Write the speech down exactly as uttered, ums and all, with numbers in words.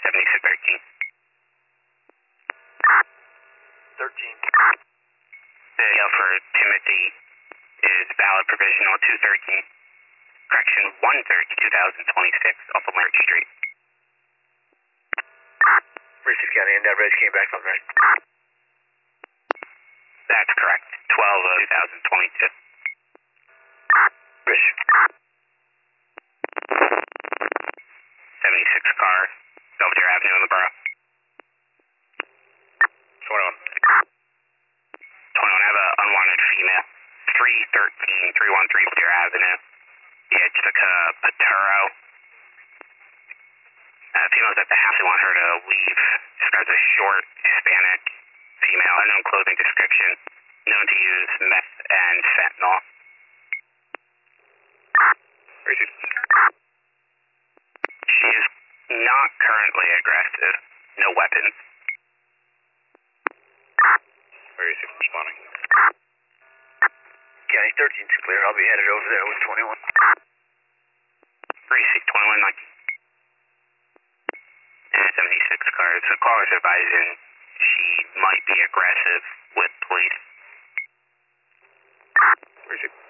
seventy-six thirteen. thirteen. The yell for Timothy is valid provisional two thirteen. Correction one thirty, twenty twenty-six, off of Larry Street. Racine County, and that reg came back on right. That's correct. twelve of twenty twenty-two. Rich. seventy-six car, Belvedere Avenue in the borough. twenty-one. twenty-one, I have an unwanted female. three thirteen, three one three Belvedere Avenue. Yeah, Jessica Patero. Uh, female's at the house. They want her to leave. Describes a short, Hispanic female, unknown clothing description, known to use meth and fentanyl. Racine. She is not currently aggressive. No weapons. Racine, responding. County thirteen's clear. I'll be headed over there with twenty-one. Precinct twenty-one nineteen. And seventy-six cars. The caller's advising she might be aggressive with police. Racine.